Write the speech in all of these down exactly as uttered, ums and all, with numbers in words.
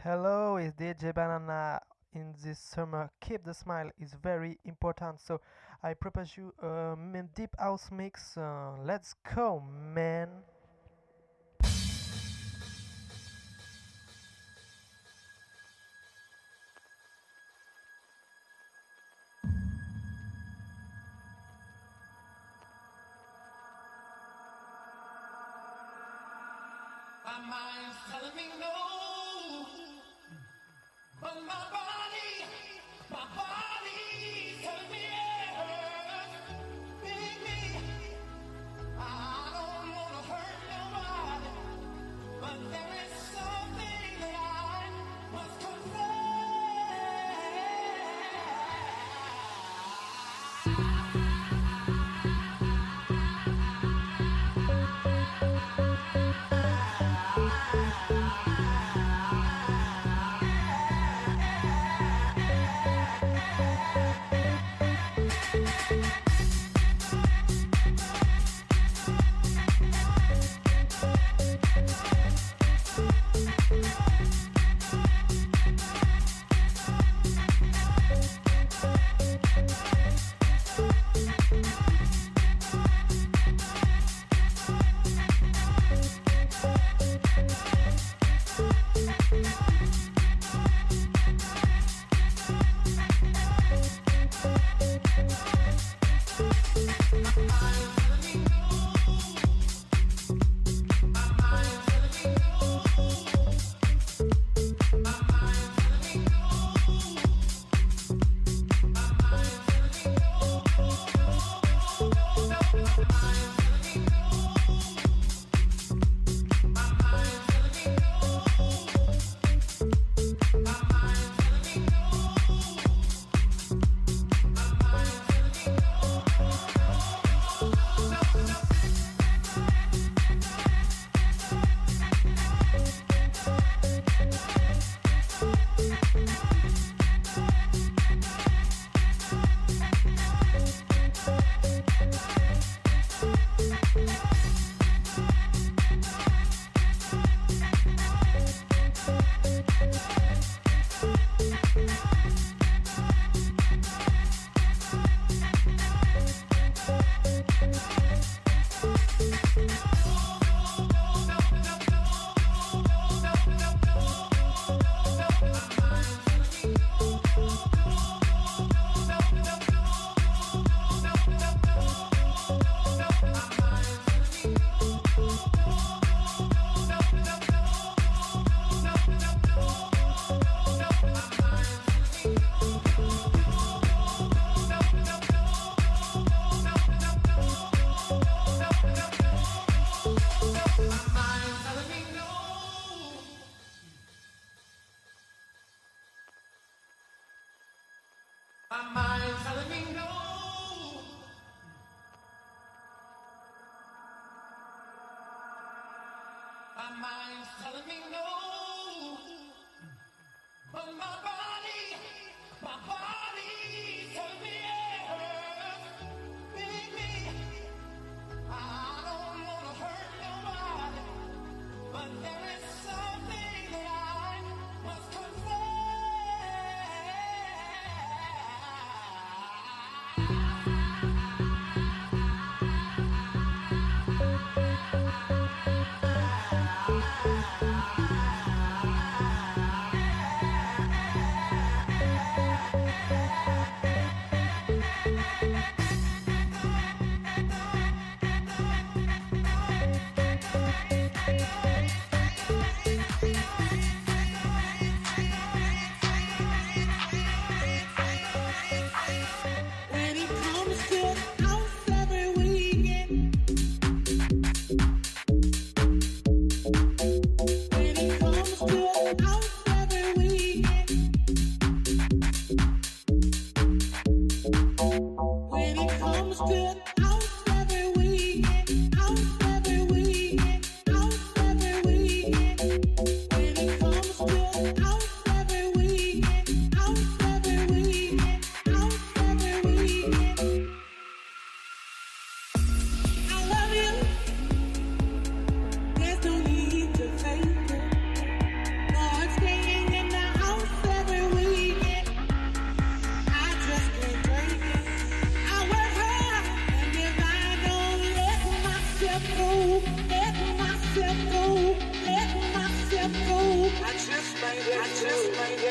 Hello, it's D J Banana. In this summer, keep the smile is very important. So I propose you a min- deep house mix. Uh, let's go, man. My mind's telling me no, but my body, my body's telling me yes. Baby, I don't wanna hurt nobody, but there is something that I must My mind's telling me no. My mind's telling me no. But my body, my body's telling me yes. Baby, I don't wanna hurt nobody, but there is something that I must confess.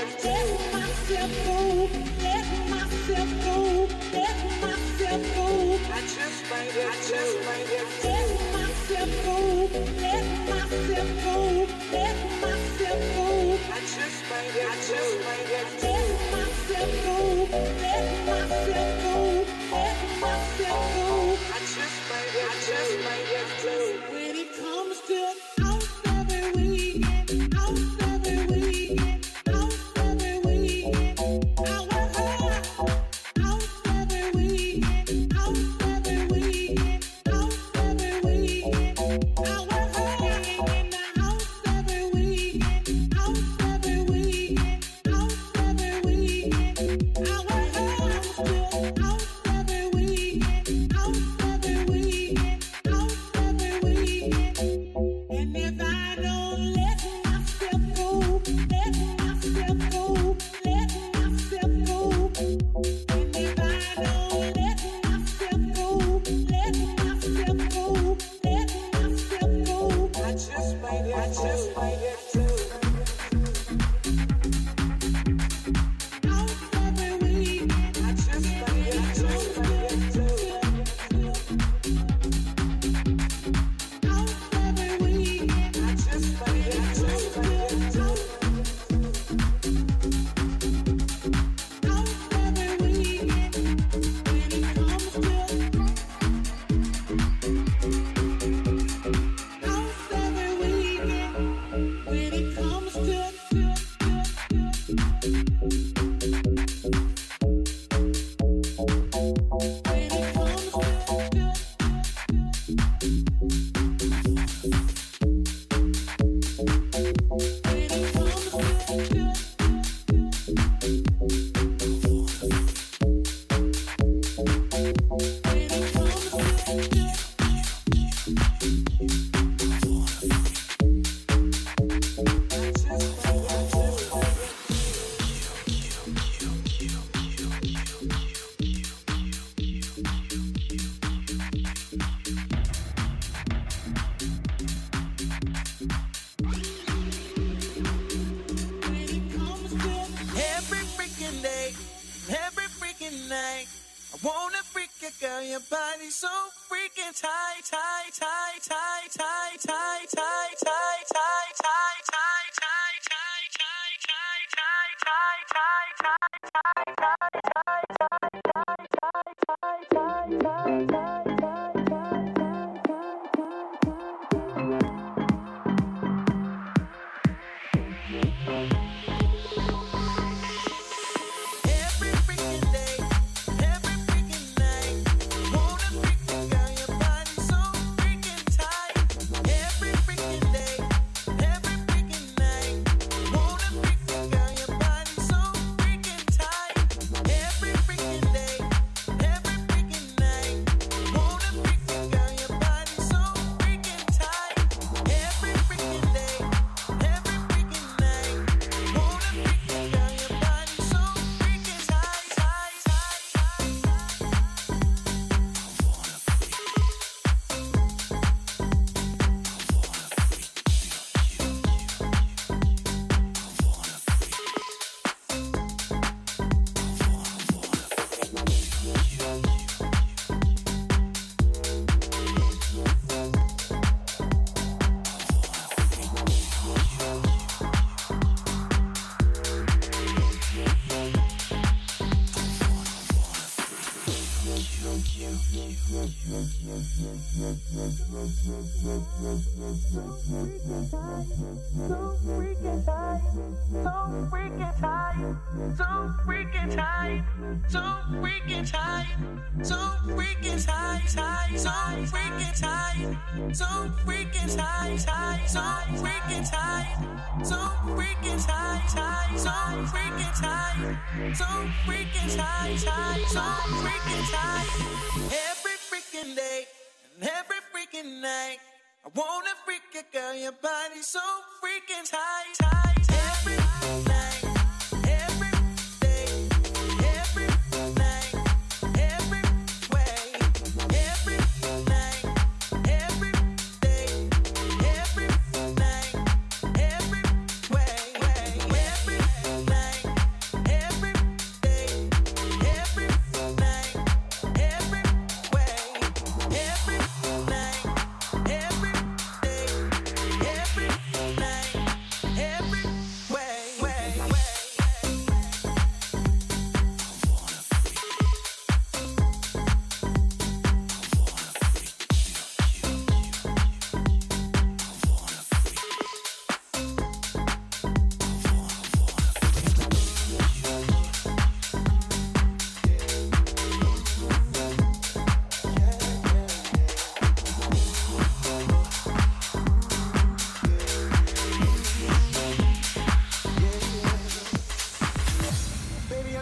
Every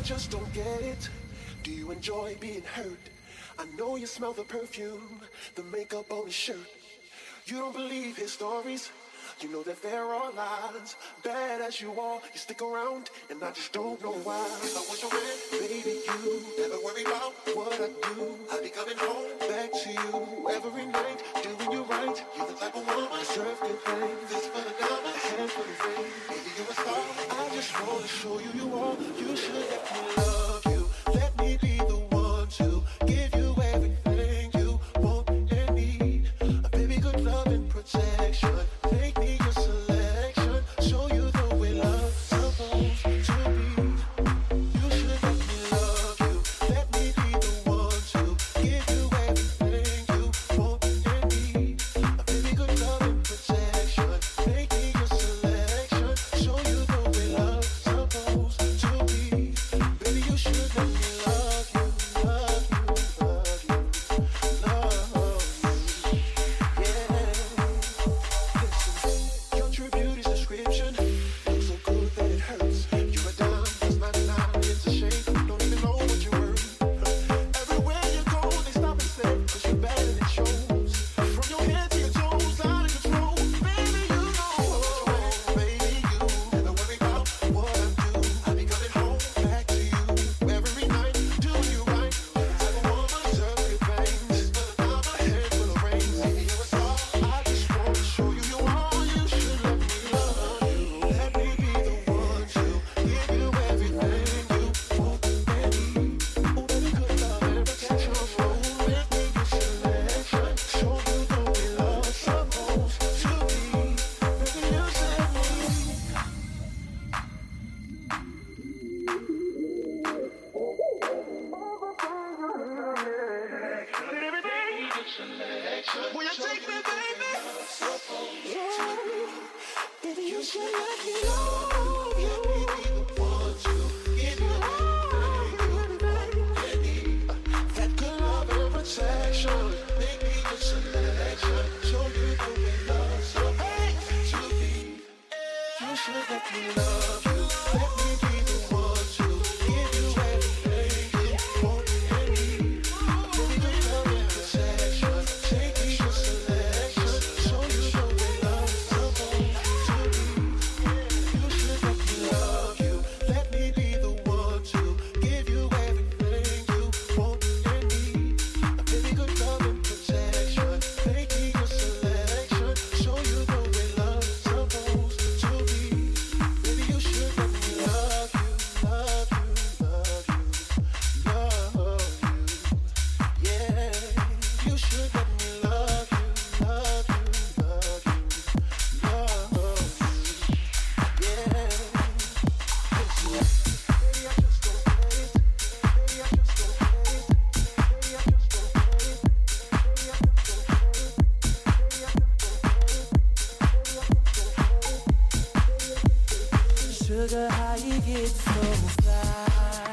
just don't get it. Do you enjoy being hurt? I know you smell the perfume, the makeup on his shirt. You don't believe his stories. You know that there are lies. Bad as you are, you stick around, and I just don't know why. If I was your man, baby, you never worry about what I do. I'll be coming home back to you every night, doing you right. You're the type of woman I deserve good things. This for the dollar, a hand for the ring. Baby, you're a star. I just wanna show you you are. You should let me love you. Let me be the one to give you everything you want and need. A baby, good love and protection. Make me your selection. Show you the way love's supposed to be. You should let me love you. Let me be the one to give you everything you want and need. A baby, good love and protection. Make me your selection. Show you the way love's supposed to be. Baby, you should let me love you, love you, love you, love you. Yeah. Listen, your true beauty's description looks so good that it hurts. You're a dime, that's ninety-nine. It's a shame, don't even know what you're worth. Everywhere you go, they stop and say, 'cause you're bad and it shows. From your head to your toes, out of control. Baby, you know. Baby, you never worry about what I do. I'll be coming home back to you every night, doing you right. You're the type of woman deserve good things. I'm a handful of rings. Baby, you're a star. I just want to show you you are. You should let me love you. Let me be the one to give you everything you want and need. Oh, baby, good love and protection. Oh, make me your selection. Show you the way love's supposed to be. Baby, you said me. Will you take me, baby? Baby, you should let me love you. Let me be the one to give you everything you need. That good love and protection. Make me your selection. Show you the way love's supposed to be. You should let me love you. Let me be the one to give you everything you want and need. Baby, good love and protection. Take me your selection. Show you the way love's supposed to be. You should let me love you. Let me be the one to give you everything you want and need. A baby, good love and protection. Take me your selection. Show you the way love's supposed to be. Baby, you should let me love you, love you, love you, love you. Yeah, you should let me love you, love you, love you, love you. Yeah. Baby, I just don't get it. Baby, I just don't get it. Baby, I just don't get it. Baby, I just don't get it. Baby, I just don't get it. Baby, I just don't get it. Sugar, how you get so fly?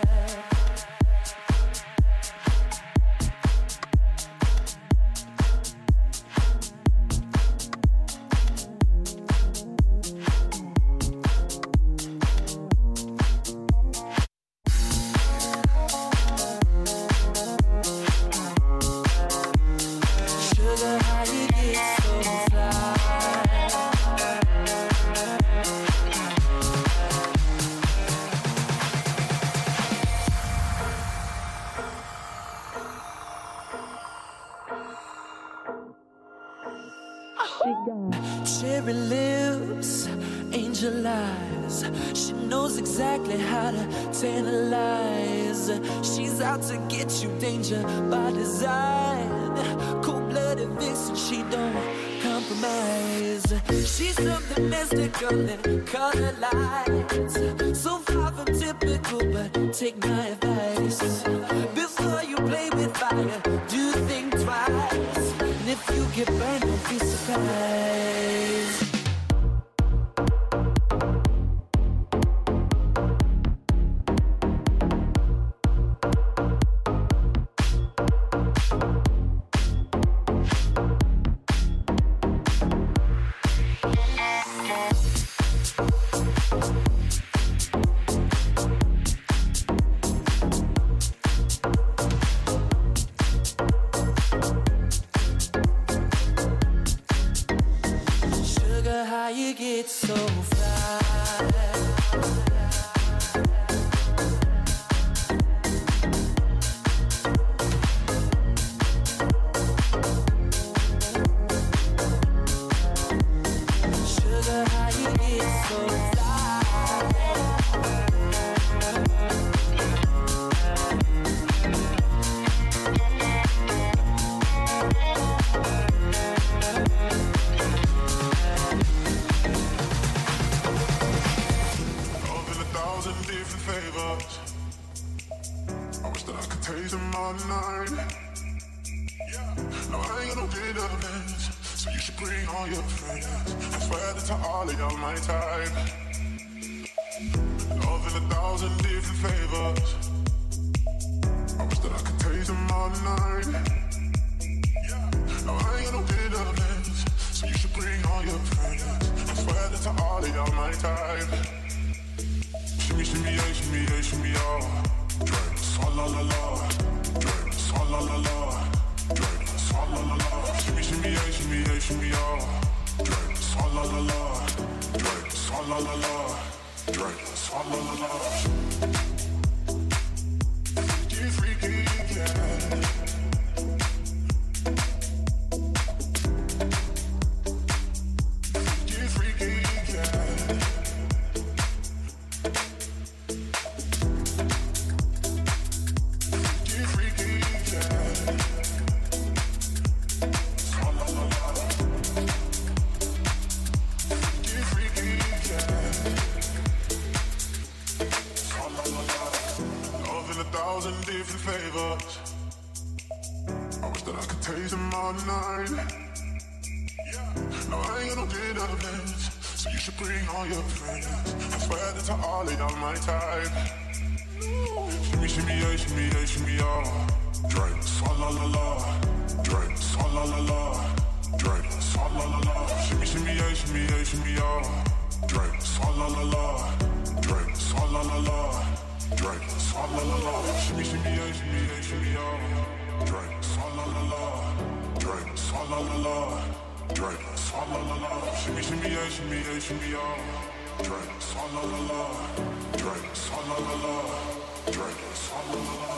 Sugar, how you get so fly? Cherry lips, angel eyes. She knows exactly how to tantalize. She's out to get you, danger by design. Cold-blooded vixen, she don't compromise. She's something mystical and color lights. So far from typical, but take my advice. Before you play with fire, do think twice. And if you get burned, don't be surprised. thousand different flavors. I wish that I could taste them all night. No, I ain't got no dinner plans, so you should bring all your friends. I swear that to all of y'all my type. Love in a thousand different flavors. I wish that I could taste them all night. No, I ain't got no dinner plans, so you should bring all your friends. I swear that to all of y'all my type. Shimmy, shimmy, yeah, shimmy, yeah, shimmy, yeah. Drink, swalla la la. Drink, swalla la la. Drink, swalla la la. Shimmy, shimmy, yeah, shimmy, yeah, shimmy, yeah. Drink, swalla la la. Drink, swalla la la. Drink, swalla la la. Freaky, freaky, yeah. Different flavors. I wish that I could taste them all night. No, I ain't got no dinner plans, so you should bring all your friends. I swear that to all of y'all my type. Shimmy, shimmy, yeah, shimmy, yeah, shimmy, yeah. Drink, swalla la la. Drink, swalla la la. Drink, swalla la la. Shimmy, shimmy, yeah, shimmy, yeah, shimmy, yeah. Drink, swalla la la. Drink, swalla la la. Drink, swalla la la. Shimmy, shimmy, yeah, shimmy, yeah, shimmy, yeah. Drink, swalla la la. Drink, swalla la la. Drink, swalla la la. Shimmy, shimmy, yeah, shimmy, yeah, shimmy, yeah. Drink, swalla la la. Drink, swalla la la. Drink, swalla la la.